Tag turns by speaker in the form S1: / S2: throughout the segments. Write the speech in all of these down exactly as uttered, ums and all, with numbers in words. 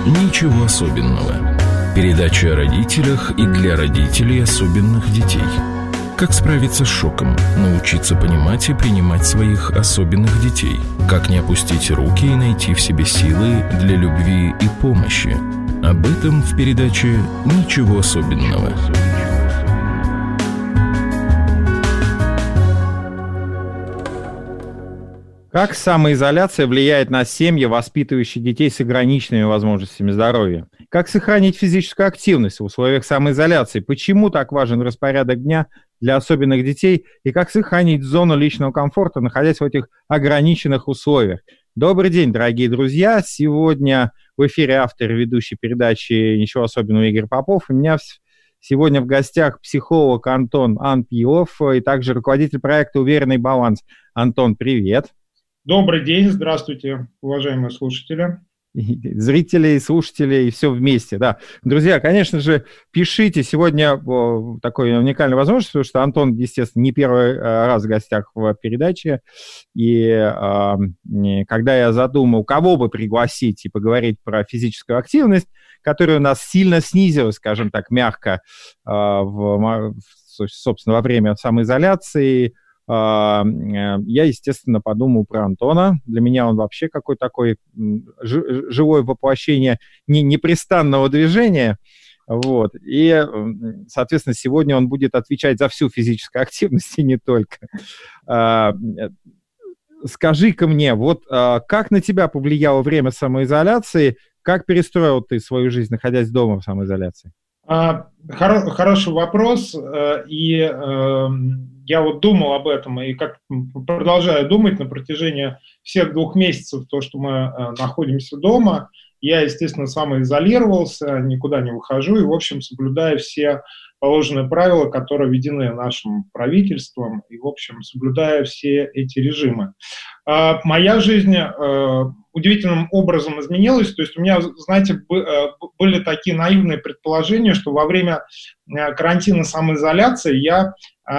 S1: «Ничего особенного». Передача о родителях и для родителей особенных детей. Как справиться с шоком, научиться понимать и принимать своих особенных детей. Как не опустить руки и найти в себе силы для любви и помощи. Об этом в передаче «Ничего особенного».
S2: Как самоизоляция влияет на семьи, воспитывающие детей с ограниченными возможностями здоровья? Как сохранить физическую активность в условиях самоизоляции? Почему так важен распорядок дня для особенных детей? И как сохранить зону личного комфорта, находясь в этих ограниченных условиях? Добрый день, дорогие друзья! Сегодня в эфире автор и ведущий передачи «Ничего особенного» Игорь Попов. У меня сегодня в гостях психолог Антон Анпилов и также руководитель проекта «Уверенный баланс». Антон, привет!
S3: Добрый день, здравствуйте, уважаемые слушатели.
S2: Зрители, слушатели и все вместе, да. Друзья, конечно же, пишите. Сегодня такой уникальная возможность, потому что Антон, естественно, не первый раз в гостях в передаче. И когда я задумал, кого бы пригласить и поговорить про физическую активность, которая у нас сильно снизилась, скажем так, мягко, в, собственно, во время самоизоляции, я, естественно, подумал про Антона. Для меня он вообще какой-то такой живое воплощение непрестанного движения. Вот. И, соответственно, сегодня он будет отвечать за всю физическую активность и не только. Скажи-ка мне, вот как на тебя повлияло время самоизоляции? Как перестроил ты свою жизнь, находясь дома в самоизоляции?
S3: Хоро- хороший вопрос. И я вот думал об этом и как продолжаю думать на протяжении всех двух месяцев, то, что мы э, находимся дома. Я, естественно, самоизолировался, никуда не выхожу и, в общем, соблюдаю все положенные правила, которые введены нашим правительством, и, в общем, соблюдая все эти режимы. Э, моя жизнь э, удивительным образом изменилась. То есть у меня, знаете, были такие наивные предположения, что во время карантина самоизоляции я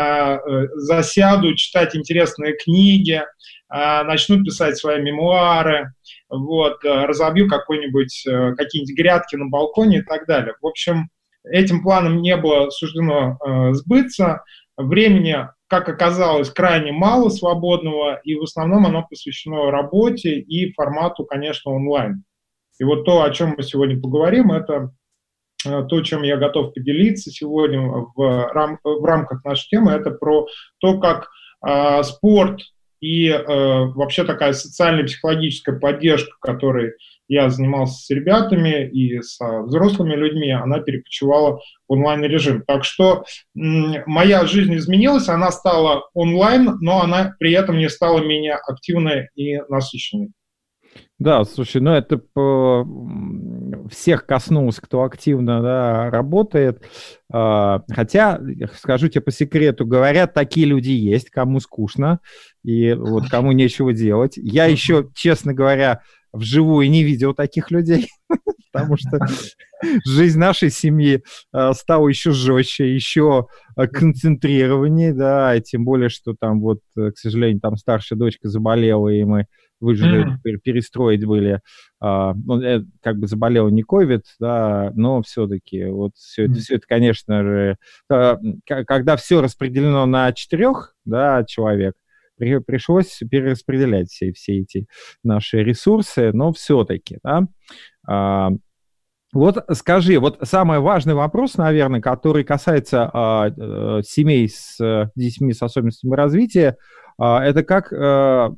S3: засяду читать интересные книги, начну писать свои мемуары, вот, разобью какой-нибудь, какие-нибудь грядки на балконе и так далее. В общем, этим планом не было суждено сбыться. Времени, как оказалось, крайне мало свободного, и в основном оно посвящено работе и формату, конечно, онлайн. И вот то, о чем мы сегодня поговорим, это то, чем я готов поделиться сегодня в, рам- в рамках нашей темы, это про то, как э, спорт и э, вообще такая социальная психологическая поддержка, которой я занимался с ребятами и с взрослыми людьми, она перекочевала в онлайн-режим. Так что м- моя жизнь изменилась, она стала онлайн, но она при этом не стала менее активной и насыщенной.
S2: Да, слушай, ну это по... всех коснулось, кто активно, да, работает. Хотя, скажу тебе по секрету, говорят, такие люди есть, кому скучно, и вот кому нечего делать. Я еще, честно говоря, вживую не видел таких людей, потому что жизнь нашей семьи стала еще жестче, еще концентрированнее, да, и тем более, что там вот, к сожалению, там старшая дочка заболела, и мы вынуждены mm-hmm. перестроить были, а, ну, как бы заболел не ковид, да, но все-таки вот все это, mm-hmm. все это, конечно же, а, когда все распределено на четырех, да, человек, при, пришлось перераспределять все, все эти наши ресурсы, но все-таки, да. А, вот скажи, вот самый важный вопрос, наверное, который касается а, а, семей с а, детьми с особенностями развития, это как э,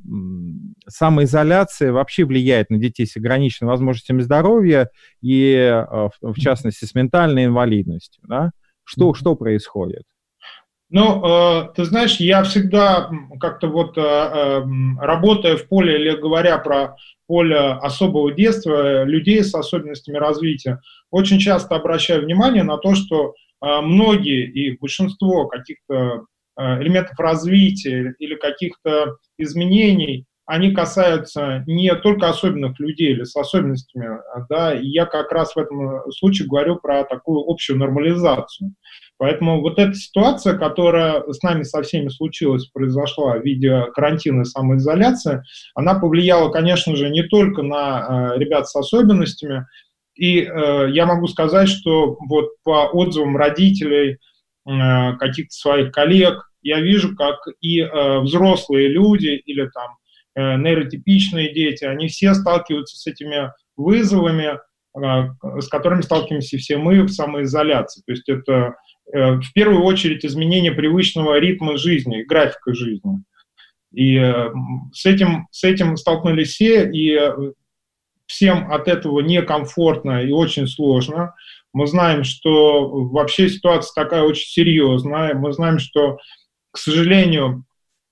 S2: самоизоляция вообще влияет на детей с ограниченными возможностями здоровья и, э, в, в частности, с ментальной инвалидностью, да? Что, что происходит?
S3: Ну, э, ты знаешь, я всегда как-то вот, э, э, работая в поле, или говоря про поле особого детства людей с особенностями развития, очень часто обращаю внимание на то, что э, многие и большинство каких-то элементов развития или каких-то изменений, они касаются не только особенных людей или с особенностями, да, и я как раз в этом случае говорю про такую общую нормализацию. Поэтому вот эта ситуация, которая с нами со всеми случилась, произошла в виде карантина и самоизоляции, она повлияла, конечно же, не только на э, ребят с особенностями, И э, я могу сказать, что вот по отзывам родителей, э, каких-то своих коллег, я вижу, как и э, взрослые люди или там э, нейротипичные дети, они все сталкиваются с этими вызовами, э, с которыми сталкиваемся все мы в самоизоляции. То есть это э, в первую очередь изменение привычного ритма жизни, графика жизни. И э, с этим, с этим столкнулись все, и э, всем от этого некомфортно и очень сложно. Мы знаем, что вообще ситуация такая очень серьезная. Мы знаем, что, к сожалению,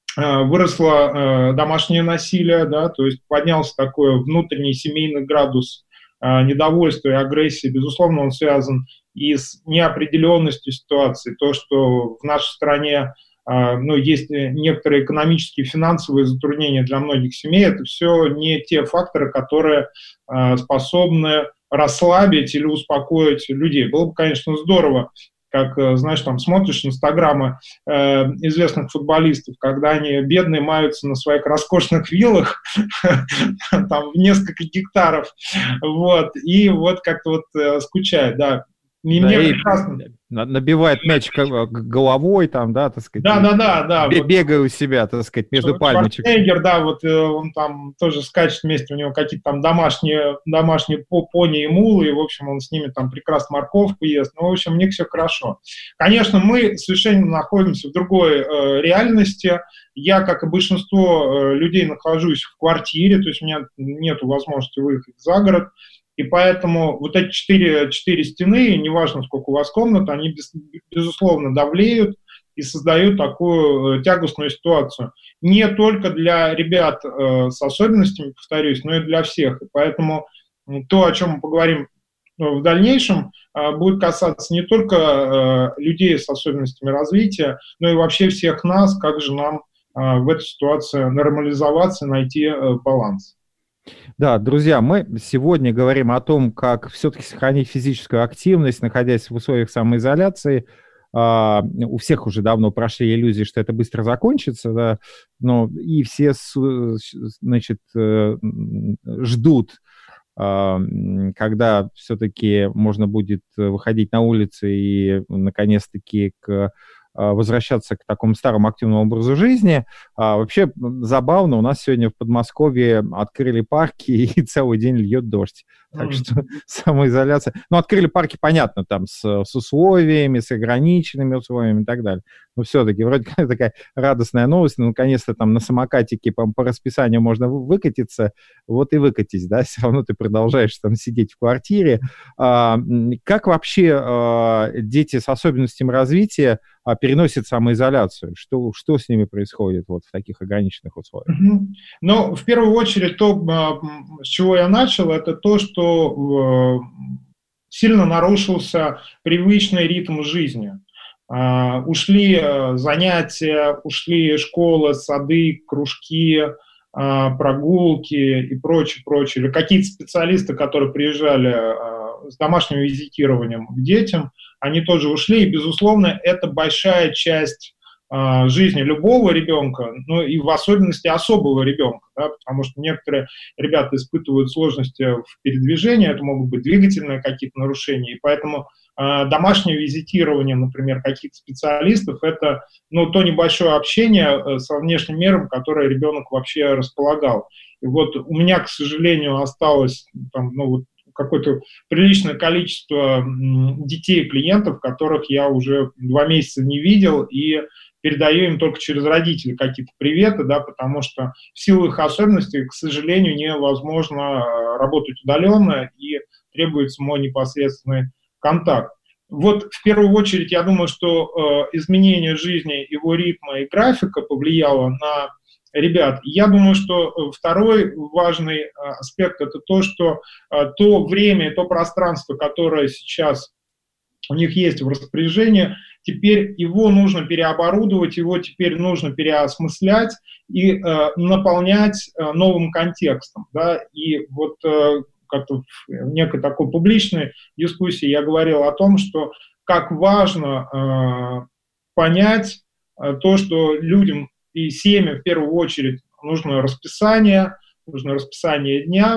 S3: выросло домашнее насилие, да, то есть поднялся такой внутренний семейный градус недовольства и агрессии. Безусловно, он связан и с неопределенностью ситуации. То, что в нашей стране ну, есть некоторые экономические и финансовые затруднения для многих семей, это все не те факторы, которые способны расслабить или успокоить людей. Было бы, конечно, здорово, как, знаешь, там смотришь инстаграмы э, известных футболистов, когда они бедные маются на своих роскошных виллах, там в несколько гектаров, вот, и вот как-то вот э, скучают, да.
S2: И да, мне и прекрасно. Набивает мяч головой, там, да, так сказать.
S3: Да, да, да, да.
S2: Бегая у себя, так сказать, между пальмочек.
S3: Шварценеггер, да, вот он там тоже скачет вместе, у него какие-то там домашние, домашние пони и мулы, и, в общем, он с ними там прекрасно морковку ест. Ну, в общем, у них все хорошо. Конечно, мы совершенно находимся в другой э, реальности. Я, как и большинство э, людей, нахожусь в квартире, то есть у меня нет возможности выехать за город. И поэтому вот эти четыре, четыре стены, неважно, сколько у вас комнат, они, без, безусловно, давлеют и создают такую тягостную ситуацию. Не только для ребят э, с особенностями, повторюсь, но и для всех. И поэтому то, о чем мы поговорим в дальнейшем, э, будет касаться не только э, людей с особенностями развития, но и вообще всех нас, как же нам э, в этой ситуации нормализоваться, найти э, баланс.
S2: Да, друзья, мы сегодня говорим о том, как все-таки сохранить физическую активность, находясь в условиях самоизоляции. Uh, у всех уже давно прошли иллюзии, что это быстро закончится, да, но и все, значит, ждут, uh, когда все-таки можно будет выходить на улицы и, наконец-таки, к возвращаться к такому старому активному образу жизни. А вообще забавно, у нас сегодня в Подмосковье открыли парки, и целый день льет дождь. Так что самоизоляция... Ну, открыли парки, понятно, там, с, с условиями, с ограниченными условиями и так далее. Но все-таки вроде как такая радостная новость, но наконец-то там на самокатике по, по расписанию можно выкатиться, вот и выкатись, да, все равно ты продолжаешь там сидеть в квартире. А, как вообще а, дети с особенностями развития а, переносят самоизоляцию? Что, что с ними происходит вот в таких ограниченных условиях?
S3: Ну, в первую очередь, то, с чего я начал, это то, что сильно нарушился привычный ритм жизни. Uh, ушли uh, занятия, ушли школы, сады, кружки, uh, прогулки и прочее, прочее. Или какие-то специалисты, которые приезжали uh, с домашним визитированием к детям, они тоже ушли. И, безусловно, это большая часть uh, жизни любого ребенка, ну и в особенности особого ребенка, да, потому что некоторые ребята испытывают сложности в передвижении, это могут быть двигательные какие-то нарушения, и поэтому домашнее визитирование, например, каких-то специалистов, это ну, то небольшое общение со внешним миром, которое ребенок вообще располагал. И вот у меня, к сожалению, осталось там, ну, вот какое-то приличное количество детей-клиентов, которых я уже два месяца не видел, и передаю им только через родителей какие-то приветы, да, потому что в силу их особенностей, к сожалению, невозможно работать удаленно, и требуется мой непосредственный контакт. Вот в первую очередь я думаю, что э, изменение жизни, его ритма и графика повлияло на ребят. Я думаю, что второй важный э, аспект – это то, что э, то время, то пространство, которое сейчас у них есть в распоряжении, теперь его нужно переоборудовать, его теперь нужно переосмыслять и э, наполнять э, новым контекстом. Да? И вот э, как-то в некой такой публичной дискуссии я говорил о том, что как важно э, понять э, то, что людям и семьям в первую очередь нужно расписание, нужно расписание дня,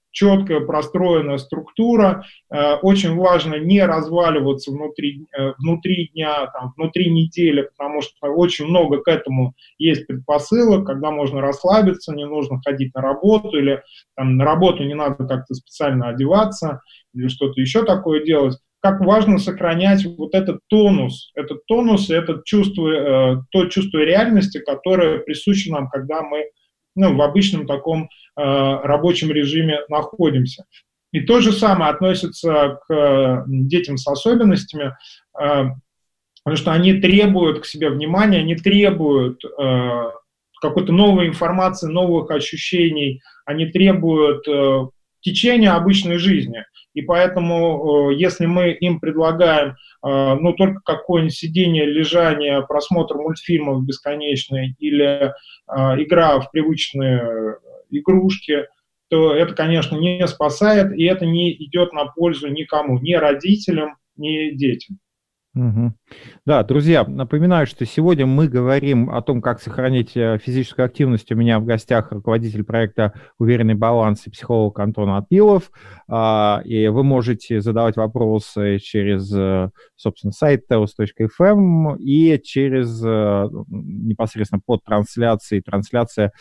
S3: четкая, простроенная структура. Очень важно не разваливаться внутри, внутри дня, там, внутри недели, потому что очень много к этому есть предпосылок, когда можно расслабиться, не нужно ходить на работу, или там, на работу не надо как-то специально одеваться, или что-то еще такое делать. Как важно сохранять вот этот тонус, этот тонус и это чувство, то чувство реальности, которое присуще нам, когда мы ну, в обычном таком э, рабочем режиме находимся. И то же самое относится к э, детям с особенностями, э, потому что они требуют к себе внимания, они требуют э, какой-то новой информации, новых ощущений, они требуют э, течения обычной жизни. И поэтому, э, если мы им предлагаем э, ну, только какое-нибудь сидение, лежание, просмотр мультфильмов бесконечный или э, игра в привычные игрушки, то это, конечно, не спасает, и это не идет на пользу никому, ни родителям, ни детям.
S2: Угу. Да, друзья, напоминаю, что сегодня мы говорим о том, как сохранить физическую активность. У меня в гостях руководитель проекта «Уверенный баланс» и психолог Антон Атилов. И вы можете задавать вопросы через, собственно, сайт теос точка эф эм и через непосредственно под трансляцией. Трансляция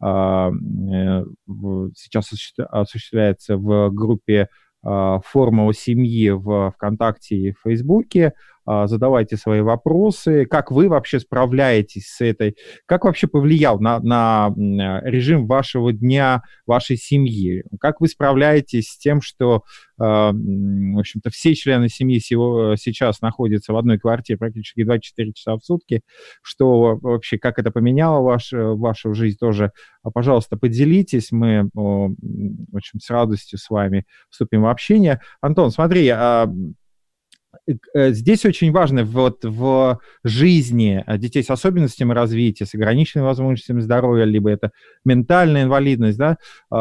S2: сейчас осуществляется в группе «Формула семьи» в ВКонтакте и в Фейсбуке. Задавайте свои вопросы. Как вы вообще справляетесь с этой... Как вообще повлиял на, на режим вашего дня, вашей семьи? Как вы справляетесь с тем, что, в общем-то, все члены семьи сейчас находятся в одной квартире практически двадцать четыре часа в сутки? Что вообще, как это поменяло ваш, вашу жизнь тоже? Пожалуйста, поделитесь. Мы, в общем, с радостью с вами вступим в общение. Антон, смотри, здесь очень важно вот в жизни детей с особенностями развития, с ограниченными возможностями здоровья, либо это ментальная инвалидность, да,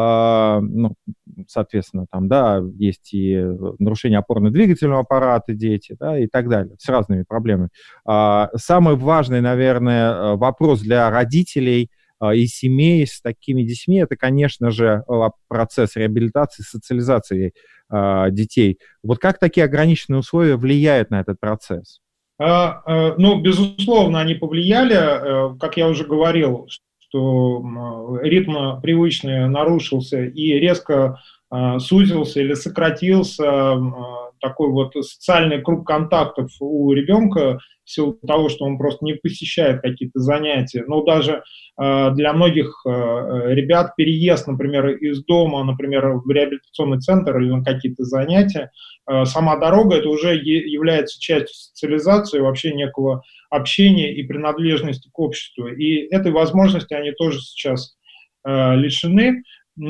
S2: а, ну, соответственно, там, да, есть и нарушение опорно-двигательного аппарата дети, да, и так далее, с разными проблемами. А, самый важный, наверное, вопрос для родителей и семей с такими детьми, это, конечно же, процесс реабилитации, социализации э, детей. Вот как такие ограниченные условия влияют на этот процесс?
S3: А, а, ну, безусловно, они повлияли. Как я уже говорил, что ритм привычный нарушился и резко э, сузился или сократился э, такой вот социальный круг контактов у ребенка в силу того, что он просто не посещает какие-то занятия. Но даже э, для многих э, ребят переезд, например, из дома, например, в реабилитационный центр или на какие-то занятия, э, сама дорога, это уже е- является частью социализации, вообще некого общения и принадлежности к обществу. И этой возможности они тоже сейчас э, лишены.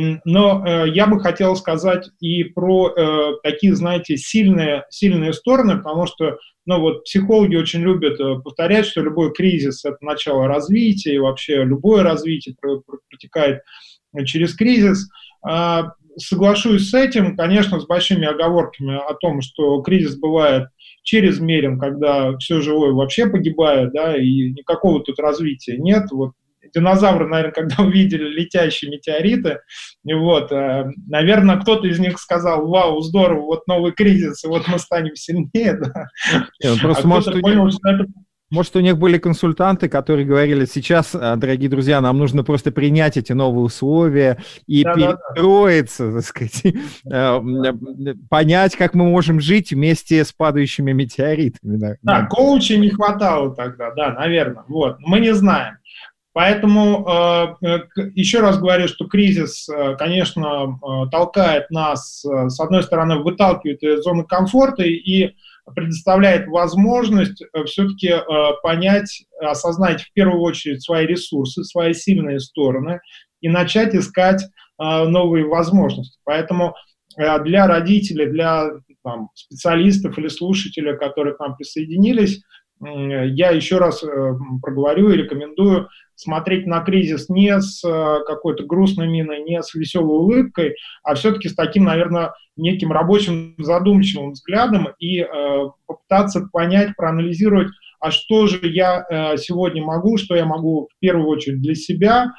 S3: Но э, я бы хотел сказать и про э, такие, знаете, сильные, сильные стороны, потому что ну, вот, психологи очень любят э, повторять, что любой кризис – это начало развития, и вообще любое развитие протекает через кризис. Э, соглашусь с этим, конечно, с большими оговорками о том, что кризис бывает чрезмерен, когда все живое вообще погибает, да, и никакого тут развития нет. Вот. Динозавры, наверное, когда увидели летящие метеориты, вот, э, наверное, кто-то из них сказал: вау, здорово, вот новый кризис, и вот мы станем сильнее. Да.
S2: Нет, просто а может, у понял, них, что это... может, у них были консультанты, которые говорили: сейчас, дорогие друзья, нам нужно просто принять эти новые условия и да, перестроиться, да, да. так сказать, да. понять, как мы можем жить вместе с падающими метеоритами. Да,
S3: да коучей не хватало тогда, да, наверное. Вот. Мы не знаем. Поэтому э, еще раз говорю, что кризис, э, конечно, э, толкает нас, э, с одной стороны, выталкивает из зоны комфорта и предоставляет возможность э, все-таки э, понять, осознать в первую очередь свои ресурсы, свои сильные стороны и начать искать э, новые возможности. Поэтому э, для родителей, для там, специалистов или слушателей, которые к нам присоединились, э, я еще раз э, проговорю и рекомендую смотреть на кризис не с какой-то грустной миной, не с веселой улыбкой, а все-таки с таким, наверное, неким рабочим задумчивым взглядом и э, попытаться понять, проанализировать, а что же я э, сегодня могу, что я могу в первую очередь для себя,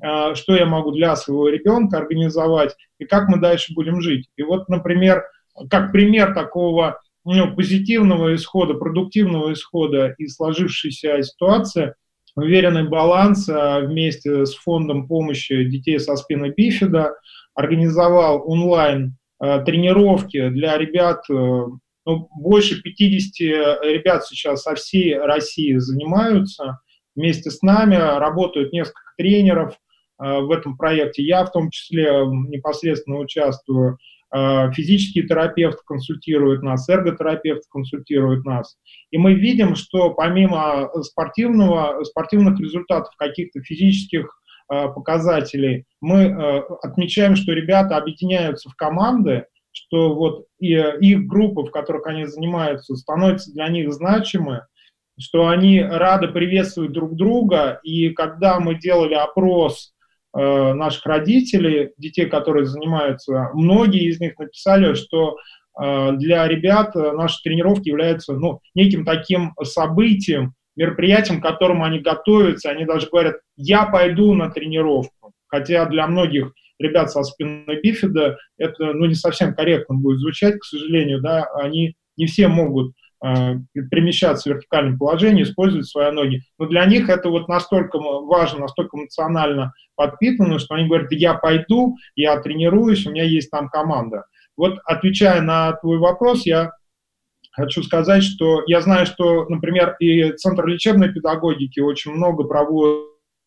S3: что я могу для своего ребенка организовать и как мы дальше будем жить. И вот, например, как пример такого ну, позитивного исхода, продуктивного исхода из сложившейся ситуации, уверенный баланс вместе с фондом помощи детей со спиной бифида организовал онлайн тренировки для ребят. Ну, больше пятидесяти ребят сейчас со всей России занимаются вместе с нами, работают несколько тренеров э, в этом проекте. Я в том числе непосредственно участвую. Э, физический терапевт консультирует нас, эрготерапевт консультирует нас. И мы видим, что помимо спортивного, спортивных результатов, каких-то физических э, показателей, мы э, отмечаем, что ребята объединяются в команды, что вот и, их группы, в которых они занимаются, становятся для них значимы, что они рады приветствовать друг друга. И когда мы делали опрос э, наших родителей, детей, которые занимаются, многие из них написали, что э, для ребят наши тренировки являются ну, неким таким событием, мероприятием, к которому они готовятся. Они даже говорят, я пойду на тренировку. Хотя для многих ребят со спиной бифида это ну, не совсем корректно будет звучать, к сожалению, да, они не все могут э, перемещаться в вертикальном положении, использовать свои ноги, но для них это вот настолько важно, настолько эмоционально подпитано, что они говорят, я пойду, я тренируюсь, у меня есть там команда. Вот отвечая на твой вопрос, я хочу сказать, что я знаю, что, например, и Центр лечебной педагогики очень много проводит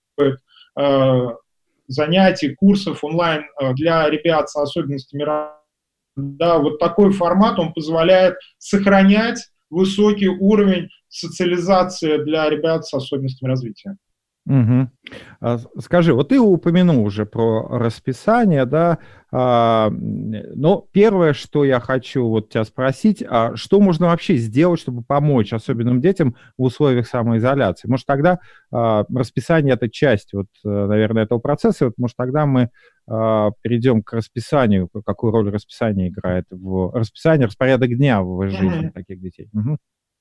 S3: э, занятий, курсов онлайн для ребят с особенностями развития. Да, вот такой формат, он позволяет сохранять высокий уровень социализации для ребят с особенностями развития.
S2: Угу. Скажи, вот ты упомянул уже про расписание, да, а, но первое, что я хочу вот тебя спросить, а что можно вообще сделать, чтобы помочь особенным детям в условиях самоизоляции? Может, тогда а, расписание — это часть, вот, наверное, этого процесса, вот, может, тогда мы а, перейдем к расписанию, какую роль расписание играет в расписании, распорядок дня в жизни mm-hmm. таких детей. Угу.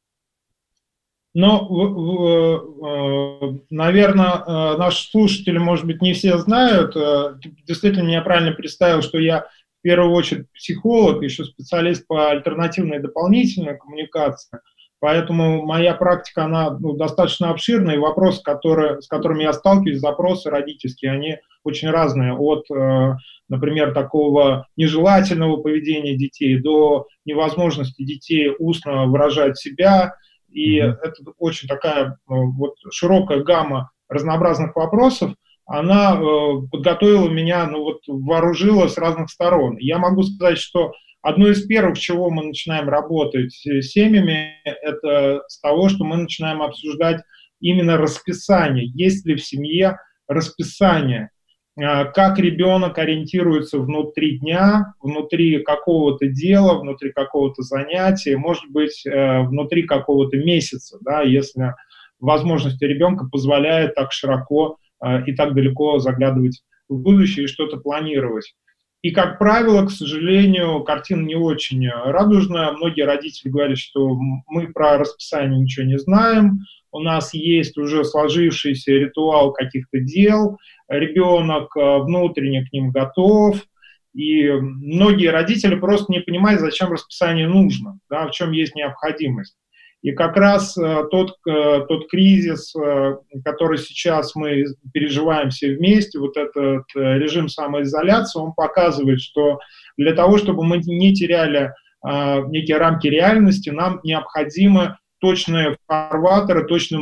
S3: Ну, наверное, наши слушатели, может быть, не все знают. Действительно, меня правильно представил, что я в первую очередь психолог, еще специалист по альтернативной и дополнительной коммуникации. Поэтому моя практика, она ну, достаточно обширная, и вопросы, которые, с которыми я сталкиваюсь, запросы родительские, они очень разные. От, например, такого нежелательного поведения детей до невозможности детей устно выражать себя. И mm-hmm. это очень такая вот, широкая гамма разнообразных вопросов, она э, подготовила меня, ну вот, вооружила с разных сторон. Я могу сказать, что одно из первых, с чего мы начинаем работать с семьями, это с того, что мы начинаем обсуждать именно расписание. Есть ли в семье расписание? Как ребенок ориентируется внутри дня, внутри какого-то дела, внутри какого-то занятия, может быть, внутри какого-то месяца, да, если возможности ребенка позволяют так широко и так далеко заглядывать в будущее и что-то планировать. И, как правило, к сожалению, картина не очень радужная. Многие родители говорят, что мы про расписание ничего не знаем, у нас есть уже сложившийся ритуал каких-то дел, ребенок внутренне к ним готов, и многие родители просто не понимают, зачем расписание нужно, да, в чем есть необходимость. И как раз тот, тот кризис, который сейчас мы переживаем все вместе, вот этот режим самоизоляции, он показывает, что для того, чтобы мы не теряли некие рамки реальности, нам необходимы точные фарватеры, точные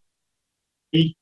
S3: маяки,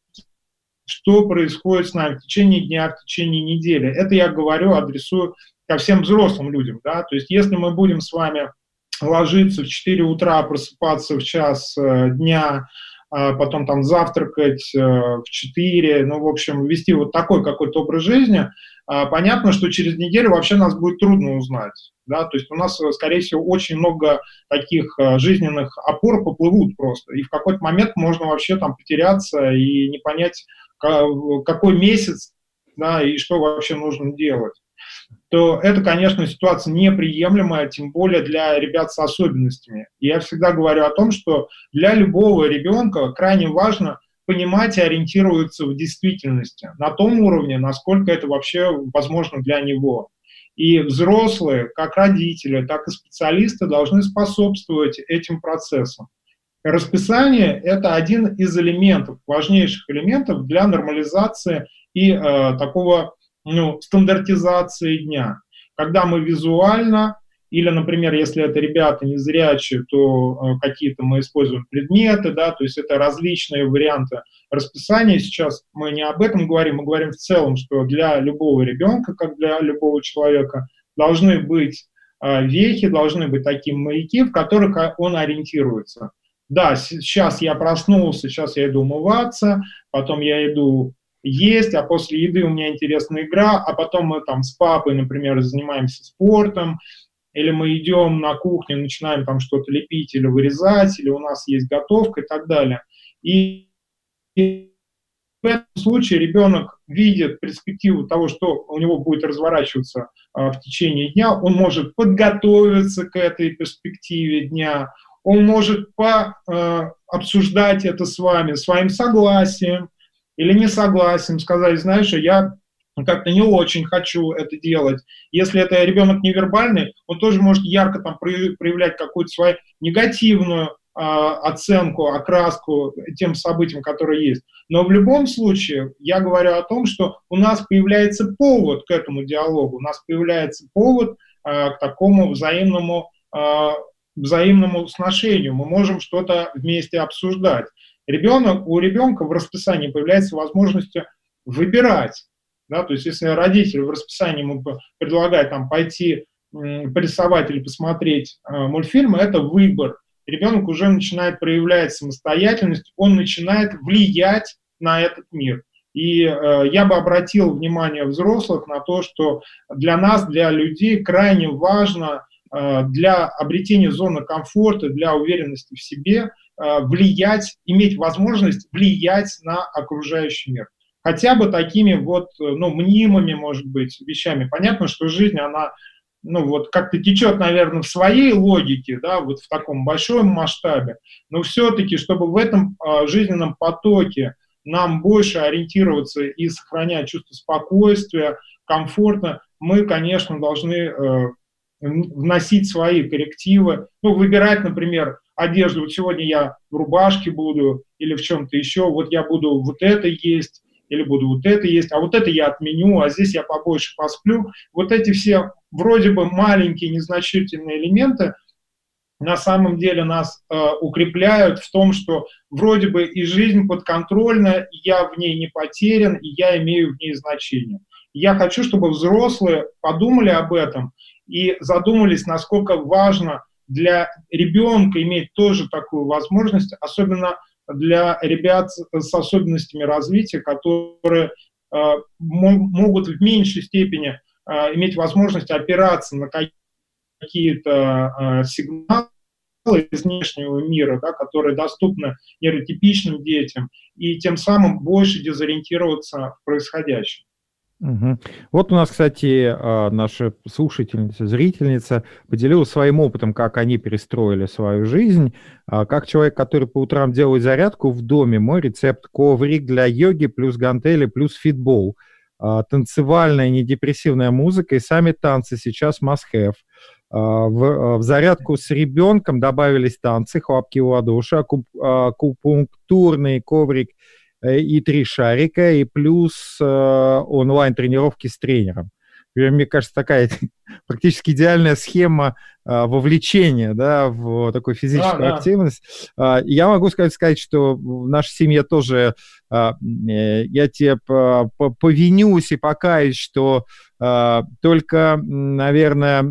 S3: что происходит с нами в течение дня, в течение недели. Это я говорю, адресую ко всем взрослым людям. Да? То есть если мы будем с вами ложиться в четыре утра, просыпаться в час дня, потом там завтракать в четыре, ну, в общем, вести вот такой какой-то образ жизни, понятно, что через неделю вообще нас будет трудно узнать. Да? То есть у нас, скорее всего, очень много таких жизненных опор поплывут просто. И в какой-то момент можно вообще там потеряться и не понять, какой месяц, да, и что вообще нужно делать. То это, конечно, ситуация неприемлемая, тем более для ребят с особенностями. И я всегда говорю о том, что для любого ребенка крайне важно понимать и ориентироваться в действительности на том уровне, насколько это вообще возможно для него. И взрослые, как родители, так и специалисты должны способствовать этим процессам. Расписание – это один из элементов, важнейших элементов для нормализации и э, такого, ну, стандартизации дня. Когда мы визуально, или, например, если это ребята незрячие, то э, какие-то мы используем предметы, да, то есть это различные варианты расписания. Сейчас мы не об этом говорим, мы говорим в целом, что для любого ребенка, как для любого человека, должны быть э, вехи, должны быть такие маяки, в которых он ориентируется. Да, сейчас я проснулся, сейчас я иду умываться, потом я иду есть, а после еды у меня интересная игра, а потом мы там с папой, например, занимаемся спортом, или мы идем на кухню, начинаем там что-то лепить или вырезать, или у нас есть готовка и так далее. И, и в этом случае ребенок видит перспективу того, что у него будет разворачиваться а, в течение дня, он может подготовиться к этой перспективе дня, он может по, э, обсуждать это с вами, своим согласием или не согласием, сказать, знаешь, я как-то не очень хочу это делать. Если это ребенок невербальный, он тоже может ярко там проявлять какую-то свою негативную э, оценку, окраску тем событиям, которые есть. Но в любом случае я говорю о том, что у нас появляется повод к этому диалогу, у нас появляется повод э, к такому взаимному э, взаимному сношению, мы можем что-то вместе обсуждать. Ребенок, у ребенка в расписании появляется возможность выбирать. Да? То есть если родитель в расписании ему предлагает там, пойти м, порисовать или посмотреть э, мультфильмы, это выбор. Ребенок уже начинает проявлять самостоятельность, он начинает влиять на этот мир. И э, я бы обратил внимание взрослых на то, что для нас, для людей крайне важно для обретения зоны комфорта, для уверенности в себе, влиять, иметь возможность влиять на окружающий мир. Хотя бы такими вот, ну, мнимыми, может быть, вещами. Понятно, что жизнь, она, ну, вот как-то течет, наверное, в своей логике, да, вот в таком большом масштабе, но все-таки, чтобы в этом жизненном потоке нам больше ориентироваться и сохранять чувство спокойствия, комфорта, мы, конечно, должны вносить свои коррективы, ну, выбирать, например, одежду. Вот сегодня я в рубашке буду или в чем-то еще, вот я буду вот это есть, или буду вот это есть, а вот это я отменю, а здесь я побольше посплю. Вот эти все вроде бы маленькие, незначительные элементы на самом деле нас э, укрепляют в том, что вроде бы и жизнь подконтрольна, и я в ней не потерян, и я имею в ней значение. Я хочу, чтобы взрослые подумали об этом, и задумались, насколько важно для ребенка иметь тоже такую возможность, особенно для ребят с особенностями развития, которые э, могут в меньшей степени э, иметь возможность опираться на какие-то э, сигналы из внешнего мира, да, которые доступны нейротипичным детям, и тем самым больше дезориентироваться в происходящем.
S2: Угу. Вот у нас, кстати, наша слушательница, зрительница поделилась своим опытом, как они перестроили свою жизнь. Как человек, который по утрам делает зарядку в доме, мой рецепт – коврик для йоги плюс гантели плюс фитбол. Танцевальная, недепрессивная музыка и сами танцы сейчас must-have. В, в зарядку с ребенком добавились танцы, хлопки в ладоши, акупунктурный коврик и три шарика, и плюс э, онлайн-тренировки с тренером. Мне кажется, такая практически идеальная схема э, вовлечения, да, в такую физическую да, активность. Да. Э, я могу сказать, сказать, что в нашей семье тоже э, я тебе повинюсь и покаюсь, что э, только, наверное,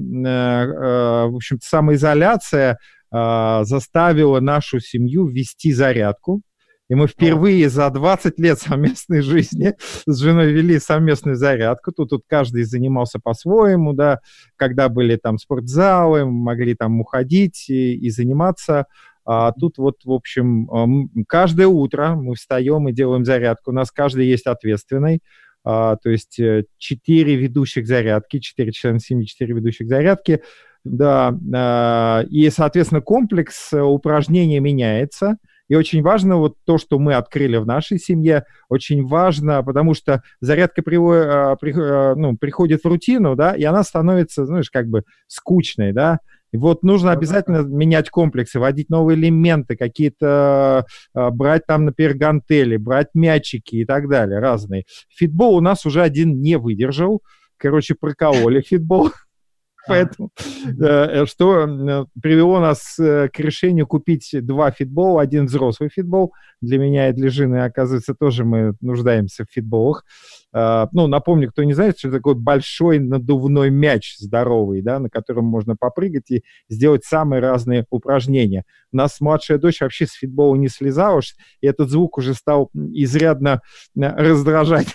S2: э, в общем-то, самоизоляция э, заставила нашу семью ввести зарядку. И мы впервые за двадцать лет совместной жизни с женой вели совместную зарядку. Тут, тут каждый занимался по-своему, да. Когда были там спортзалы, мы могли там уходить и, и заниматься. А тут вот, в общем, каждое утро мы встаем и делаем зарядку. У нас каждый есть ответственный. А, то есть четыре ведущих зарядки, четыре члена семьи, четыре ведущих зарядки. Да, а, и, соответственно, комплекс упражнений меняется. И очень важно вот то, что мы открыли в нашей семье, очень важно, потому что зарядка приводит, ну, приходит в рутину, да, и она становится, знаешь, как бы скучной, да. И вот нужно обязательно менять комплексы, вводить новые элементы, какие-то э, брать там, например, гантели, брать мячики и так далее, разные. Фитбол у нас уже один не выдержал. Короче, прокололи фитбол. Поэтому, э, что э, привело нас э, к решению купить два фитбола, один взрослый фитбол. Для меня и для жены, оказывается, тоже мы нуждаемся в фитболах. Э, ну, напомню, кто не знает, что такое большой надувной мяч здоровый, да, на котором можно попрыгать и сделать самые разные упражнения. У нас младшая дочь вообще с фитбола не слезала, и этот звук уже стал изрядно раздражать.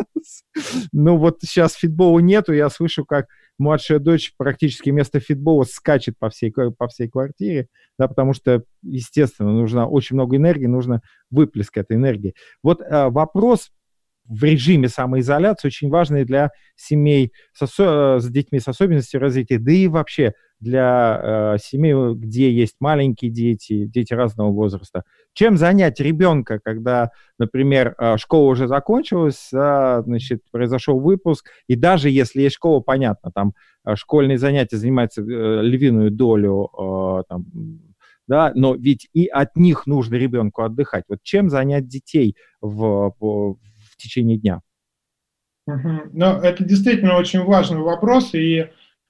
S2: Ну, вот сейчас фитбола нету, я слышу, как младшая дочь практически вместо фитбола скачет по всей, по всей квартире, да, потому что, естественно, нужно очень много энергии, нужно выплеск этой энергии. Вот э, вопрос в режиме самоизоляции очень важный для семей с, осо- с детьми с особенностями развития, да и вообще для э, семей, где есть маленькие дети, дети разного возраста. Чем занять ребенка, когда, например, э, школа уже закончилась, э, значит, произошел выпуск, и даже если есть школа, понятно, там э, школьные занятия занимаются э, львиную долю, э, там, да, но ведь и от них нужно ребенку отдыхать. Вот чем занять детей в, в, в течение дня?
S3: Угу. Ну, это действительно очень важный вопрос, и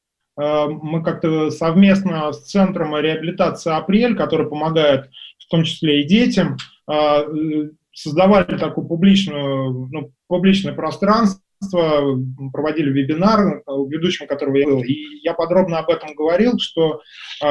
S3: мы как-то совместно с Центром реабилитации «Апрель», который помогает в том числе и детям, создавали такое публичное, ну, публичное пространство, проводили вебинар, ведущим которого я был, и я подробно об этом говорил, что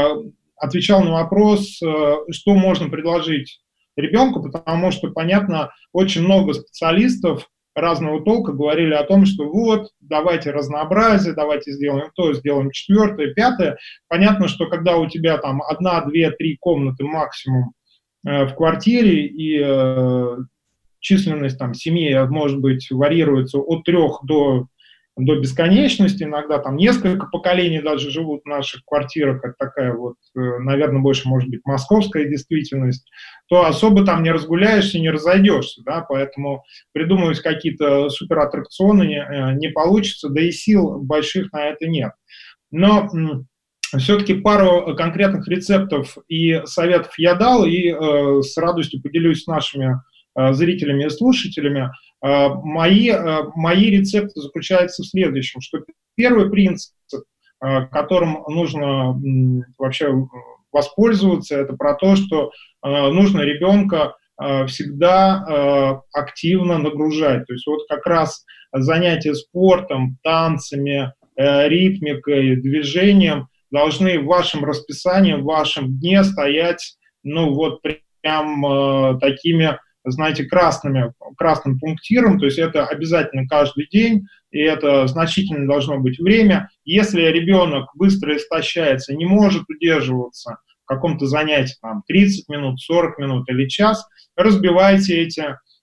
S3: отвечал на вопрос, что можно предложить ребенку, потому что, понятно, очень много специалистов разного толка говорили о том, что вот, давайте разнообразие, давайте сделаем то, сделаем четвертое, пятое. Понятно, что когда у тебя там одна, две, три комнаты максимум э, в квартире, и э, численность там семьи, может быть, варьируется от трех до, до бесконечности, иногда там несколько поколений даже живут в наших квартирах, как такая вот, э, наверное, больше, может быть, московская действительность, то особо там не разгуляешься, не разойдешься, да, поэтому придумывать какие-то суператтракционы не, не получится, да и сил больших на это нет. Но все-таки пару конкретных рецептов и советов я дал, и э, с радостью поделюсь с нашими э, зрителями и слушателями. Э, мои, э, мои рецепты заключаются в следующем, что первый принцип, э, которым нужно э, вообще воспользоваться, это про то, что э, нужно ребенка э, всегда э, активно нагружать. То есть вот как раз занятия спортом, танцами, э, ритмикой, движением должны в вашем расписании, в вашем дне стоять, ну вот прям э, такими, знаете, красными, красным пунктиром, то есть это обязательно каждый день, и это значительно должно быть время. Если ребенок быстро истощается, не может удерживаться в каком-то занятии, там, тридцать минут, сорок минут или час, разбивайте эти,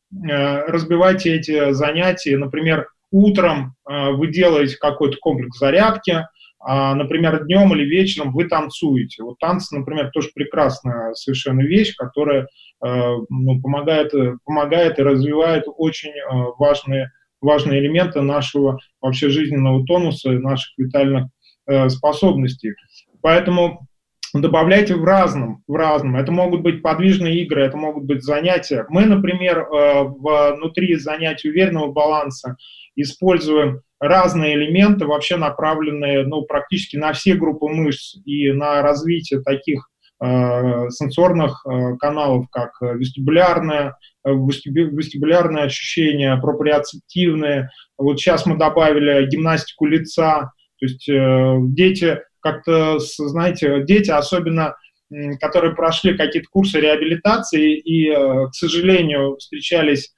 S3: э, разбивайте эти занятия. Например, утром э, вы делаете какой-то комплекс зарядки, а, например, днем или вечером вы танцуете. Вот танцы, например, тоже прекрасная совершенно вещь, которая э, ну, помогает, помогает и развивает очень э, важные, важные элементы нашего вообще жизненного тонуса, наших витальных э, способностей. Поэтому добавляйте в разном, в разном. Это могут быть подвижные игры, это могут быть занятия. Мы, например, э, внутри занятий уверенного баланса используем разные элементы, вообще направленные, ну, практически на все группы мышц и на развитие таких э, сенсорных э, каналов, как вестибулярное, э, вестибулярное ощущение, проприоцептивные. Вот сейчас мы добавили гимнастику лица, то есть э, дети как-то, знаете, дети, особенно, э, которые прошли какие-то курсы реабилитации и, э, к сожалению, встречались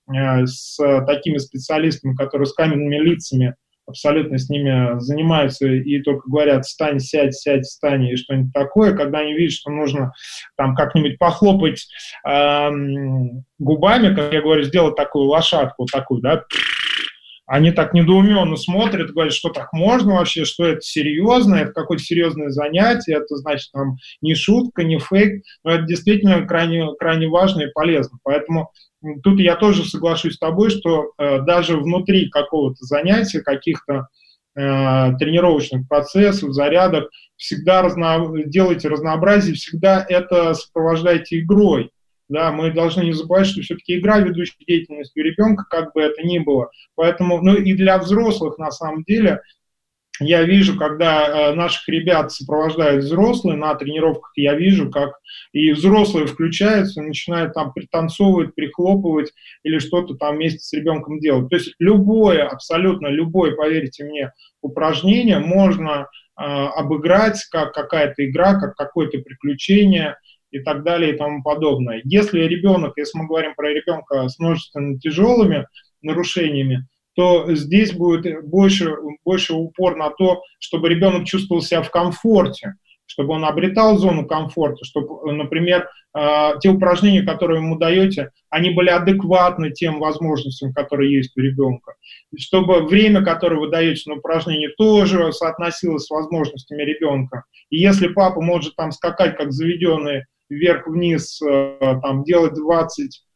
S3: с такими специалистами, которые с каменными лицами абсолютно с ними занимаются и только говорят «встань, сядь, сядь, встань» и что-нибудь такое, когда они видят, что нужно там как-нибудь похлопать э, губами, как я говорю, сделать такую лошадку, такую, да, они так недоуменно смотрят, говорят, что так можно вообще, что это серьезно, это какое-то серьезное занятие, это значит там не шутка, не фейк, но это действительно крайне, крайне важно и полезно. Поэтому тут я тоже соглашусь с тобой, что э, даже внутри какого-то занятия, каких-то э, тренировочных процессов, зарядок, всегда разно... делайте разнообразие, всегда это сопровождайте игрой. Да, мы должны не забывать, что все-таки игра, ведущая деятельность у ребенка, как бы это ни было. Поэтому, ну и для взрослых, на самом деле, я вижу, когда э, наших ребят сопровождают взрослые на тренировках, я вижу, как и взрослые включаются, начинают там пританцовывать, прихлопывать или что-то там вместе с ребенком делать. То есть любое, абсолютно любое, поверьте мне, упражнение можно э, обыграть как какая-то игра, как какое-то приключение и так далее и тому подобное. Если ребенок, если мы говорим про ребенка с множественно тяжелыми нарушениями, то здесь будет больше, больше упор на то, чтобы ребенок чувствовал себя в комфорте, чтобы он обретал зону комфорта, чтобы, например, те упражнения, которые вы ему даете, они были адекватны тем возможностям, которые есть у ребенка. Чтобы время, которое вы даете на упражнение, тоже соотносилось с возможностями ребенка. И если папа может там скакать как заведенный вверх-вниз, там, делать двадцать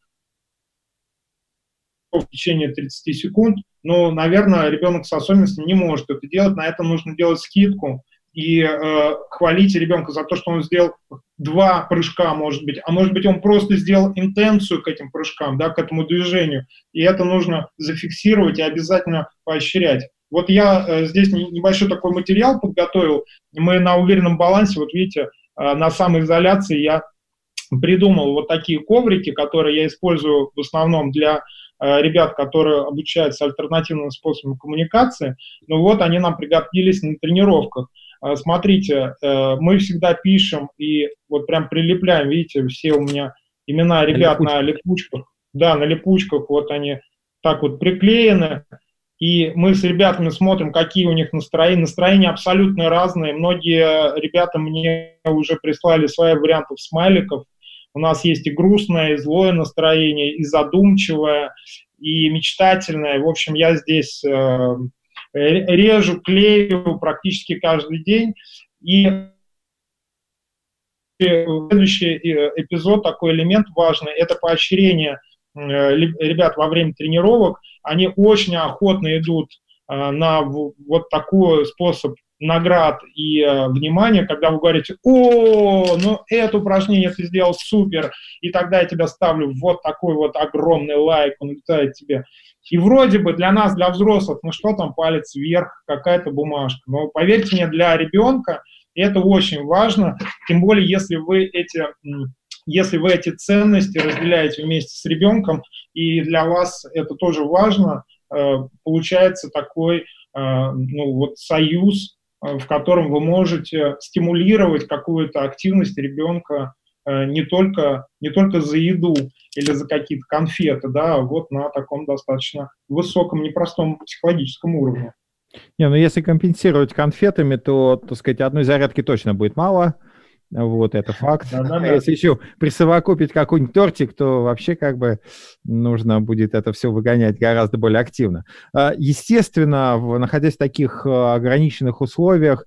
S3: в течение тридцати секунд, но, наверное, ребенок с особенностями не может это делать, на это нужно делать скидку и э, хвалить ребенка за то, что он сделал два прыжка, может быть, а может быть, он просто сделал интенцию к этим прыжкам, да, к этому движению, и это нужно зафиксировать и обязательно поощрять. Вот я э, здесь небольшой такой материал подготовил, мы на уверенном балансе, вот видите, на самоизоляции я придумал вот такие коврики, которые я использую в основном для э, ребят, которые обучаются альтернативным способам коммуникации. Ну вот они нам пригодились на тренировках. Э, смотрите, э, мы всегда пишем и вот прям прилепляем, видите, все у меня имена ребят на липучках. Да, на липучках вот они так вот приклеены. И мы с ребятами смотрим, какие у них настроения. Настроения абсолютно разные. Многие ребята мне уже прислали свои варианты смайликов. У нас есть и грустное, и злое настроение, и задумчивое, и мечтательное. В общем, я здесь э, режу, клею практически каждый день. И следующий эпизод, такой элемент важный, это поощрение ребят во время тренировок. Они очень охотно идут э, на в, вот такой способ наград и э, внимания, когда вы говорите: о, ну это упражнение ты сделал супер, и тогда я тебя ставлю вот такой вот огромный лайк, он летает тебе. И вроде бы для нас, для взрослых, ну что там, палец вверх, какая-то бумажка. Но поверьте мне, для ребенка это очень важно, тем более если вы эти... Если вы эти ценности разделяете вместе с ребенком, и для вас это тоже важно, получается такой ну, вот союз, в котором вы можете стимулировать какую-то активность ребенка не только, не только за еду или за какие-то конфеты, да, а вот на таком достаточно высоком, непростом психологическом уровне.
S2: Не, ну если компенсировать конфетами, то, так сказать, одной зарядки точно будет мало. Вот, это факт. Да, да, да. А если еще присовокупить какой-нибудь тортик, то вообще как бы нужно будет это все выгонять гораздо более активно. Естественно, находясь в таких ограниченных условиях,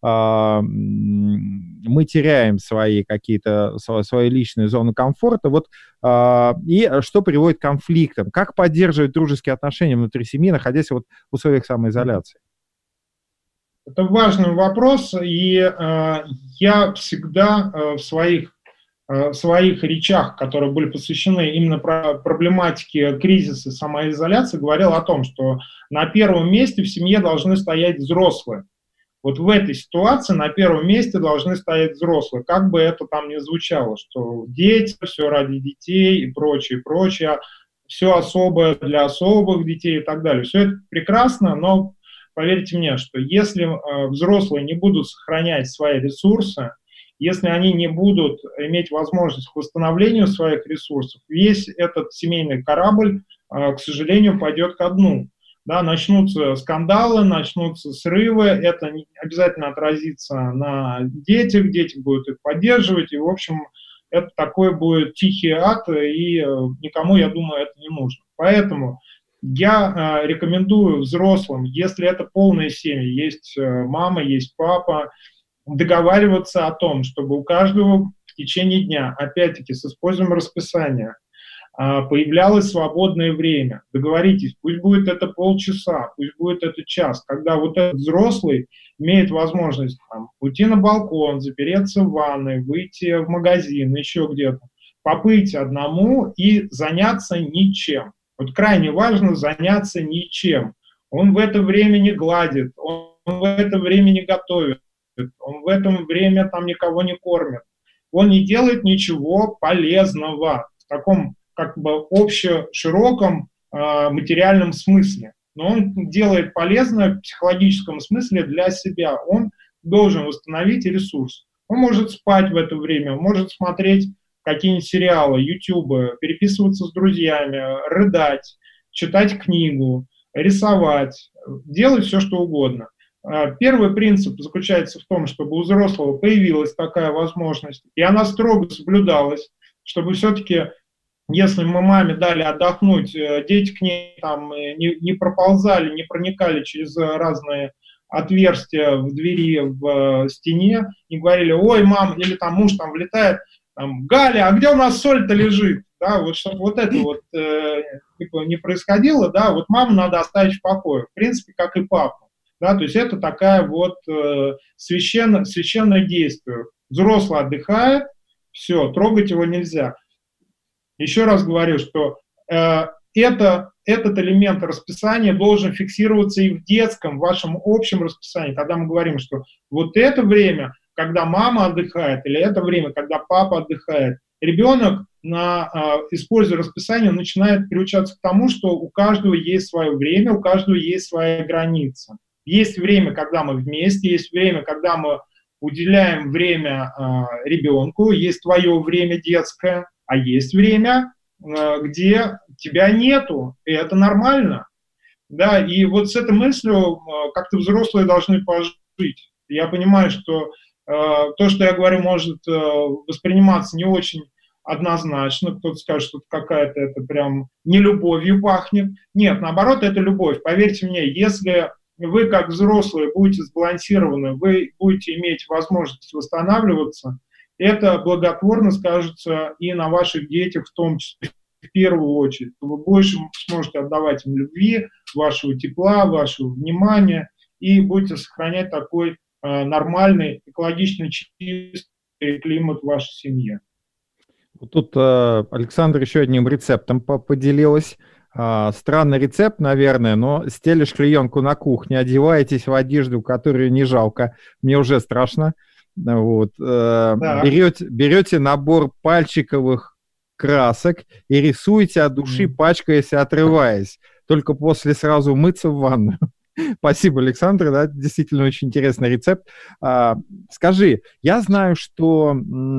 S2: мы теряем свои какие-то, свою личную зону комфорта. Вот, и что приводит к конфликтам? Как поддерживать дружеские отношения внутри семьи, находясь вот в условиях самоизоляции?
S3: Это важный вопрос, и э, я всегда э, в своих, э, в своих речах, которые были посвящены именно про проблематике кризиса самоизоляции, говорил о том, что на первом месте в семье должны стоять взрослые. Вот в этой ситуации на первом месте должны стоять взрослые, как бы это там ни звучало, что дети, все ради детей и прочее, прочее, все особое для особых детей и так далее. Все это прекрасно, но поверьте мне, что если э, взрослые не будут сохранять свои ресурсы, если они не будут иметь возможность к восстановлению своих ресурсов, весь этот семейный корабль, э, к сожалению, пойдет ко дну. Да, начнутся скандалы, начнутся срывы, это обязательно отразится на детях, дети будут их поддерживать, и, в общем, это такой будет тихий ад, и э, никому, я думаю, это не нужно. Поэтому Я э, рекомендую взрослым, если это полные семьи, есть э, мама, есть папа, договариваться о том, чтобы у каждого в течение дня, опять-таки, с использованием расписания, э, появлялось свободное время. Договоритесь, пусть будет это полчаса, пусть будет это час, когда вот этот взрослый имеет возможность там, уйти на балкон, запереться в ванной, выйти в магазин, еще где-то, побыть одному и заняться ничем. Вот крайне важно заняться ничем. Он в это время не гладит, он в это время не готовит, он в это время там никого не кормит. Он не делает ничего полезного в таком как бы общешироком э, материальном смысле. Но он делает полезное в психологическом смысле для себя. Он должен восстановить ресурс. Он может спать в это время, он может смотреть какие-нибудь сериалы, ютубы, переписываться с друзьями, рыдать, читать книгу, рисовать, делать все, что угодно. Первый принцип заключается в том, чтобы у взрослого появилась такая возможность, и она строго соблюдалась, чтобы все-таки, если мы маме дали отдохнуть, дети к ней там не, не проползали, не проникали через разные отверстия в двери, в стене, не говорили: ой, мам, или там муж там влетает, там, Галя, а где у нас соль-то лежит? Да, вот чтобы вот это вот э, типа не происходило, да, вот маму надо оставить в покое, в принципе, как и папу, да, то есть это такая вот э, священно, священное действие. Взрослый отдыхает, все, трогать его нельзя. Еще раз говорю, что э, это, этот элемент расписания должен фиксироваться и в детском, в вашем общем расписании. Тогда мы говорим, что вот это время, когда мама отдыхает, или это время, когда папа отдыхает, ребенок, на, э, используя расписание, начинает приучаться к тому, что у каждого есть свое время, у каждого есть своя граница. Есть время, когда мы вместе, есть время, когда мы уделяем время э, ребенку, есть твое время детское, а есть время, э, где тебя нету, и это нормально. Да, и вот с этой мыслью э, как-то взрослые должны пожить. Я понимаю, что то, что я говорю, может восприниматься не очень однозначно. Кто-то скажет, что какая-то это прям нелюбовью пахнет. Нет, наоборот, это любовь. Поверьте мне, если вы как взрослые будете сбалансированы, вы будете иметь возможность восстанавливаться, это благотворно скажется и на ваших детях в том числе, в первую очередь. Вы больше сможете отдавать им любви, вашего тепла, вашего внимания и будете сохранять такой нормальный, экологично чистый климат в вашей семье.
S2: Тут э, Александр еще одним рецептом поделилась. Э, странный рецепт, наверное, но стелишь клеенку на кухне, одеваетесь в одежду, которую не жалко. Мне уже страшно. Вот. Э, берете, берете набор пальчиковых красок и рисуете от души, mm. пачкаясь и отрываясь. Только после сразу мыться в ванную. Спасибо, Александр, да, действительно очень интересный рецепт. А, скажи, я знаю, что,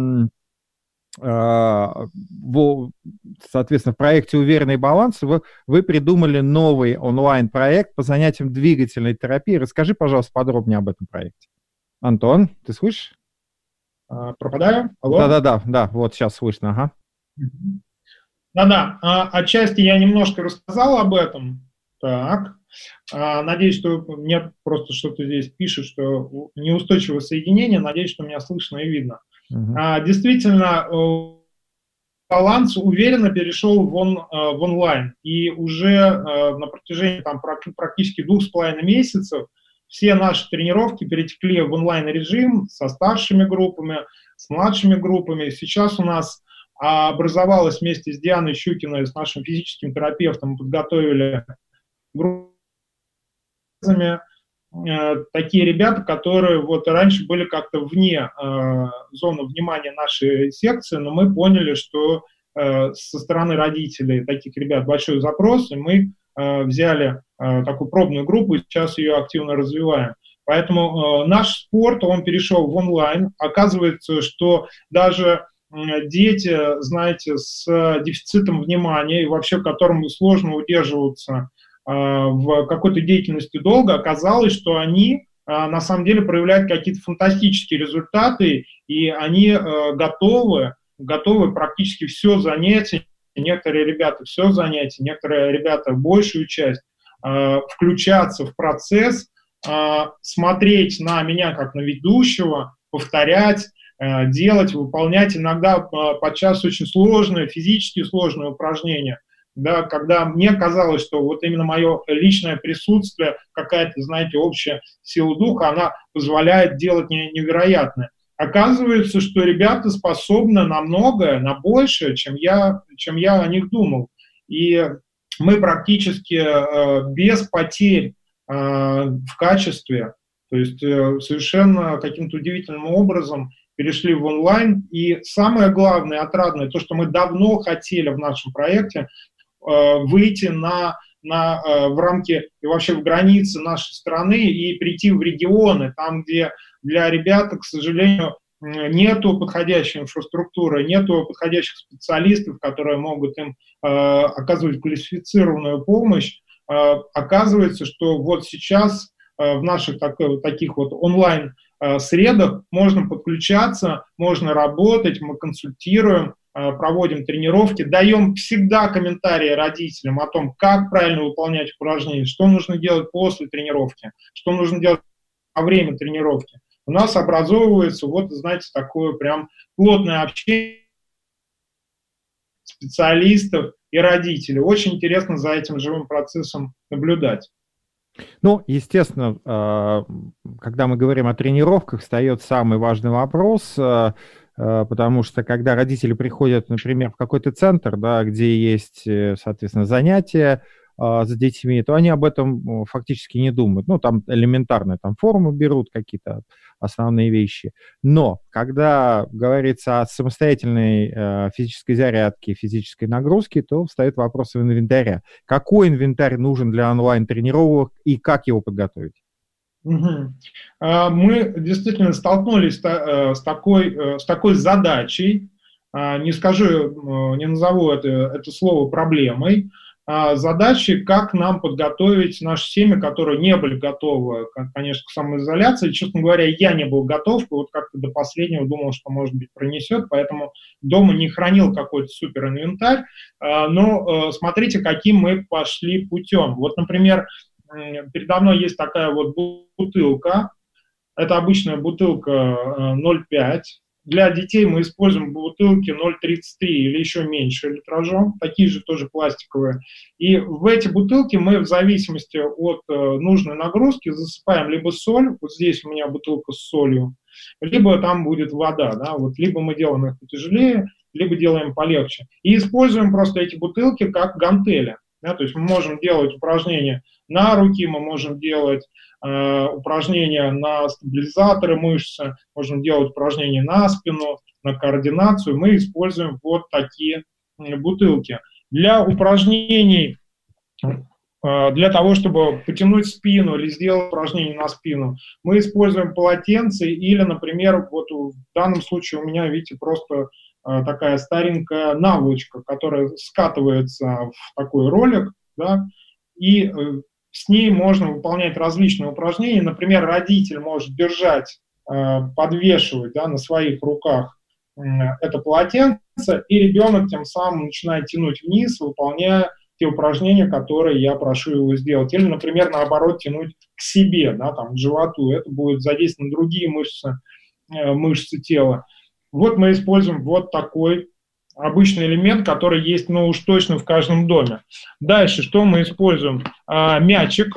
S2: а, в, соответственно, в проекте «Уверенный баланс» вы, вы придумали новый онлайн-проект по занятиям двигательной терапии. Расскажи, пожалуйста, подробнее об этом проекте. Антон, ты слышишь?
S3: А, пропадаю? Алло?
S2: Да-да-да, да, вот сейчас слышно, ага.
S3: Да-да, а, отчасти я немножко рассказал об этом. Так. Надеюсь, что мне просто что-то здесь пишет, что неустойчивое соединение. Надеюсь, что меня слышно и видно. Uh-huh. Действительно, баланс уверенно перешел в, он, в онлайн. И уже на протяжении там, практически двух с половиной месяцев все наши тренировки перетекли в онлайн-режим со старшими группами, с младшими группами. Сейчас у нас образовалась вместе с Дианой Щукиной, с нашим физическим терапевтом, мы подготовили группу. Такие ребята, которые вот раньше были как-то вне э, зоны внимания нашей секции, но мы поняли, что э, со стороны родителей таких ребят большой запрос, и мы э, взяли э, такую пробную группу и сейчас ее активно развиваем. Поэтому э, наш спорт, он перешел в онлайн. Оказывается, что даже э, дети, знаете, с дефицитом внимания и вообще которым сложно удерживаться в какой-то деятельности долго, оказалось, что они на самом деле проявляют какие-то фантастические результаты, и они готовы, готовы практически все занятие некоторые ребята все занятия, некоторые ребята большую часть, э, включаться в процесс, э, смотреть на меня как на ведущего, повторять, э, делать, выполнять иногда э, подчас очень сложные, физически сложные упражнения. Да, когда мне казалось, что вот именно мое личное присутствие, какая-то, знаете, общая сила духа, она позволяет делать невероятное. Оказывается, что ребята способны на многое, на большее, чем я, чем я о них думал. И мы практически э, без потерь э, в качестве, то есть э, совершенно каким-то удивительным образом перешли в онлайн. И самое главное, отрадное, то, что мы давно хотели в нашем проекте, выйти на, на, в рамки и вообще в границы нашей страны и прийти в регионы, там, где для ребят, к сожалению, нету подходящей инфраструктуры, нету подходящих специалистов, которые могут им э, оказывать квалифицированную помощь. Э, оказывается, что вот сейчас э, в наших так, таких вот онлайн-средах можно подключаться, можно работать, мы консультируем, проводим тренировки, даем всегда комментарии родителям о том, как правильно выполнять упражнения, что нужно делать после тренировки, что нужно делать во время тренировки. У нас образовывается, вот, знаете, такое прям плотное общение специалистов и родителей. Очень интересно за этим живым процессом наблюдать.
S2: Ну, естественно, когда мы говорим о тренировках, встает самый важный вопрос, потому что когда родители приходят, например, в какой-то центр, да, где есть, соответственно, занятия а, с детьми, то они об этом фактически не думают. Ну, там элементарно, там форму берут, какие-то основные вещи. Но когда говорится о самостоятельной э, физической зарядке, физической нагрузке, то встает вопрос инвентаря. Какой инвентарь нужен для онлайн-тренировок и как его подготовить?
S3: Угу. Мы действительно столкнулись с такой, с такой задачей, не скажу, не назову это, это слово проблемой, задачей, как нам подготовить наши семьи, которые не были готовы, конечно, к самоизоляции. Честно говоря, я не был готов, вот как-то до последнего думал, что, может быть, пронесет, поэтому дома не хранил какой-то супер инвентарь. Но смотрите, каким мы пошли путем. Вот, например, передо мной есть такая вот бутылка. Это обычная бутылка ноль целых пять десятых. Для детей мы используем бутылки ноль целых тридцать три или еще меньше литражом, такие же тоже пластиковые. И в эти бутылки мы в зависимости от нужной нагрузки засыпаем либо соль, вот здесь у меня бутылка с солью, либо там будет вода, да, вот либо мы делаем их потяжелее, либо делаем полегче. И используем просто эти бутылки как гантели. Да, то есть мы можем делать упражнения на руки, мы можем делать э, упражнения на стабилизаторы мышцы, можем делать упражнения на спину, на координацию. Мы используем вот такие э, бутылки. Для упражнений, э, для того, чтобы потянуть спину или сделать упражнение на спину, мы используем полотенце или, например, вот в данном случае у меня, видите, просто такая старенькая наволочка, которая скатывается в такой ролик, да, и э, с ней можно выполнять различные упражнения. Например, родитель может держать, э, подвешивать, да, на своих руках э, это полотенце, и ребенок тем самым начинает тянуть вниз, выполняя те упражнения, которые я прошу его сделать. Или, например, наоборот, тянуть к себе, да, там, к животу. Это будет задействованы другие мышцы, э, мышцы тела. Вот мы используем вот такой обычный элемент, который есть, ну уж точно в каждом доме. Дальше, что мы используем? А, мячик,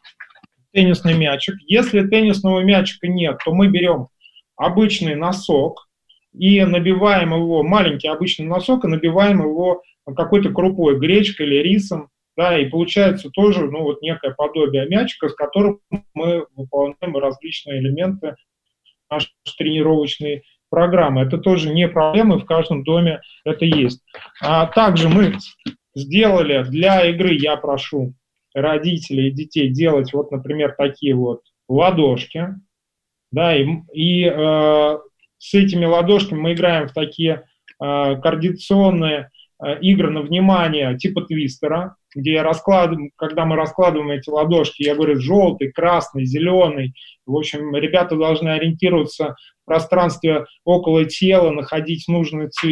S3: теннисный мячик. Если теннисного мячика нет, то мы берем обычный носок и набиваем его, маленький обычный носок, и набиваем его какой-то крупой, гречкой или рисом, да, и получается тоже, ну, вот некое подобие мячика, с которым мы выполняем различные элементы нашей тренировочной программы. Это тоже не проблема, в каждом доме это есть. А также мы сделали для игры, я прошу родителей и детей делать вот, например, такие вот ладошки, да, и, и э, с этими ладошками мы играем в такие э, координационные э, игры на внимание типа твистера, где я раскладываю, когда мы раскладываем эти ладошки, я говорю желтый, красный, зеленый. В общем, ребята должны ориентироваться в пространстве около тела, находить нужный цвет.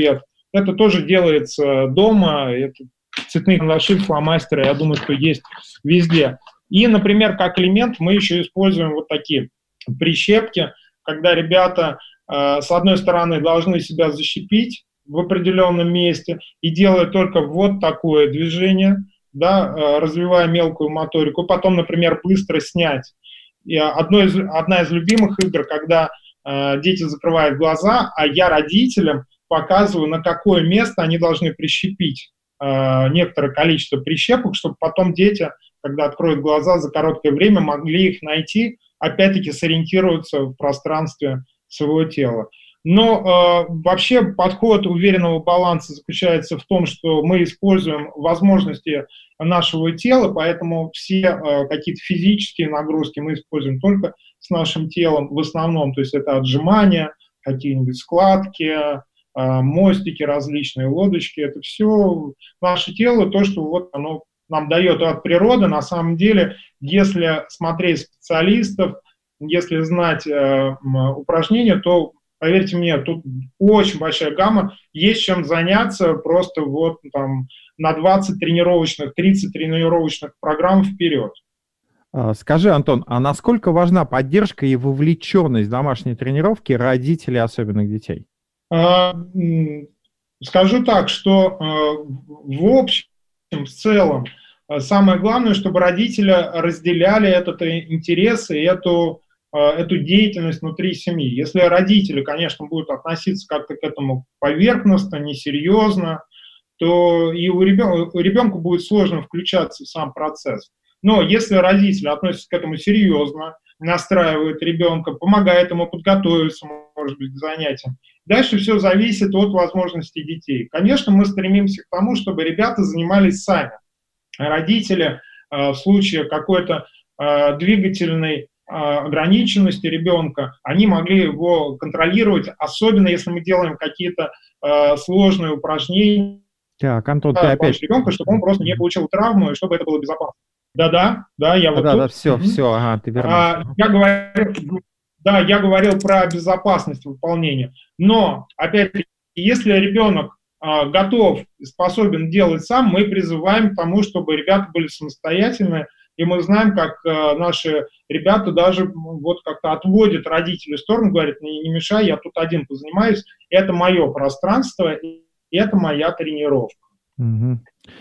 S3: Это тоже делается дома, это цветные карандаши, фломастеры, я думаю, что есть везде. И, например, как элемент мы еще используем вот такие прищепки, когда ребята, э, с одной стороны, должны себя защипить в определенном месте и делают только вот такое движение, да, э, развивая мелкую моторику, потом, например, быстро снять. И одно из, одна из любимых игр, когда э, дети закрывают глаза, а я родителям показываю, на какое место они должны прищепить э, некоторое количество прищепок, чтобы потом дети, когда откроют глаза за короткое время, могли их найти, опять-таки сориентироваться в пространстве своего тела. Но э, вообще подход уверенного баланса заключается в том, что мы используем возможности нашего тела, поэтому все э, какие-то физические нагрузки мы используем только с нашим телом в основном, то есть это отжимания, какие-нибудь складки, э, мостики различные, лодочки, это все наше тело, то, что вот оно нам дает от природы. На самом деле, если смотреть специалистов, если знать э, упражнения, то, поверьте мне, тут очень большая гамма, есть чем заняться просто вот там на двадцать тренировочных, тридцать тренировочных программ вперед.
S2: Скажи, Антон, а насколько важна поддержка и вовлеченность в домашние тренировки родителей особенных детей?
S3: Скажу так, что в общем, в целом, самое главное, чтобы родители разделяли этот интерес и эту, эту деятельность внутри семьи. Если родители, конечно, будут относиться как-то к этому поверхностно, несерьезно, то и у ребенка, у ребенка будет сложно включаться в сам процесс. Но если родители относятся к этому серьезно, настраивают ребенка, помогают ему подготовиться, может быть, к занятиям, дальше все зависит от возможностей детей. Конечно, мы стремимся к тому, чтобы ребята занимались сами. Родители в случае какой-то двигательной ограниченности ребенка, они могли его контролировать, особенно если мы делаем какие-то сложные упражнения.
S2: Так, Антон, ты опять...
S3: ребенка, чтобы он просто не получил травму и чтобы это было безопасно. Да-да, да, я вот
S2: да,
S3: тут.
S2: Да, все, mm-hmm. все, ага, ты вернулся.
S3: А, я говорил, да, я говорил про безопасность выполнения. Но, опять-таки, если ребенок а, готов и способен делать сам, мы призываем к тому, чтобы ребята были самостоятельны, и мы знаем, как а, наши ребята даже вот как-то отводят родителей в сторону, говорят, не, не мешай, я тут один позанимаюсь, это мое пространство, и это моя тренировка.
S2: Mm-hmm.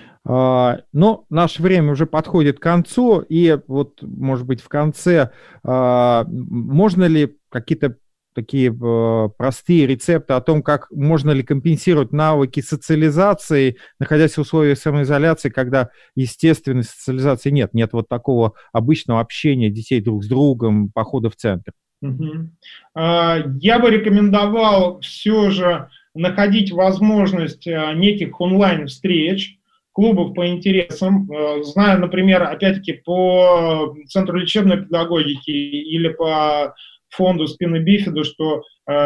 S2: Uh, но наше время уже подходит к концу, и вот, может быть, в конце uh, можно ли какие-то такие uh, простые рецепты о том, как можно ли компенсировать навыки социализации, находясь в условиях самоизоляции, когда естественной социализации нет, нет вот такого обычного общения детей друг с другом, похода в центр?
S3: Uh-huh. Uh, я бы рекомендовал все же находить возможность uh, неких онлайн-встреч, клубов по интересам. Знаю, например, опять-таки по Центру лечебной педагогики или по фонду Спина Бифида, что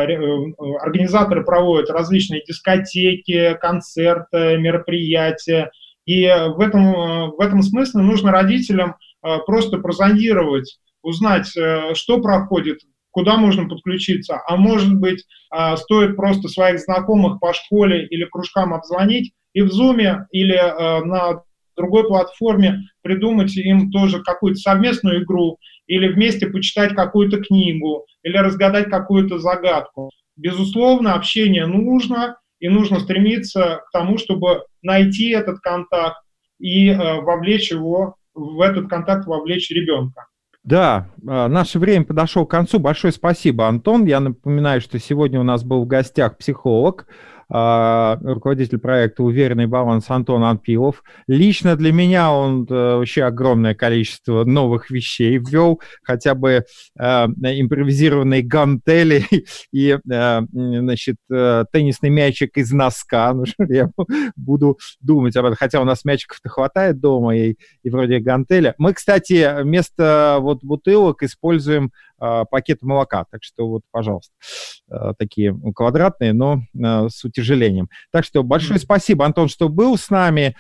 S3: организаторы проводят различные дискотеки, концерты, мероприятия. И в этом, в этом смысле нужно родителям просто прозондировать, узнать, что проходит, куда можно подключиться, а может быть, стоит просто своих знакомых по школе или кружкам обзвонить, и в Zoom или э, на другой платформе придумать им тоже какую-то совместную игру, или вместе почитать какую-то книгу, или разгадать какую-то загадку. Безусловно, общение нужно, и нужно стремиться к тому, чтобы найти этот контакт и э, вовлечь его, в этот контакт вовлечь ребенка.
S2: Да, наше время подошло к концу. Большое спасибо, Антон. Я напоминаю, что сегодня у нас был в гостях психолог, руководитель проекта «Уверенный баланс» Антон Анпилов. Лично для меня он вообще огромное количество новых вещей ввел, хотя бы э, импровизированные гантели и э, значит, теннисный мячик из носка. Ну, я буду думать об этом, хотя у нас мячиков-то хватает дома и, и вроде гантеля. Мы, кстати, вместо вот бутылок используем э, пакеты молока, так что вот, пожалуйста, э, такие квадратные, но э, с утяжелением. Так что большое спасибо, Антон, что был с нами.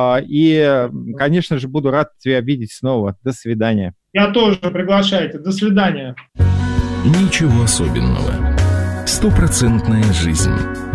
S2: И, конечно же, буду рад тебя видеть снова. До свидания.
S3: Я тоже, приглашайте. До свидания.
S1: Ничего особенного. Стопроцентная жизнь.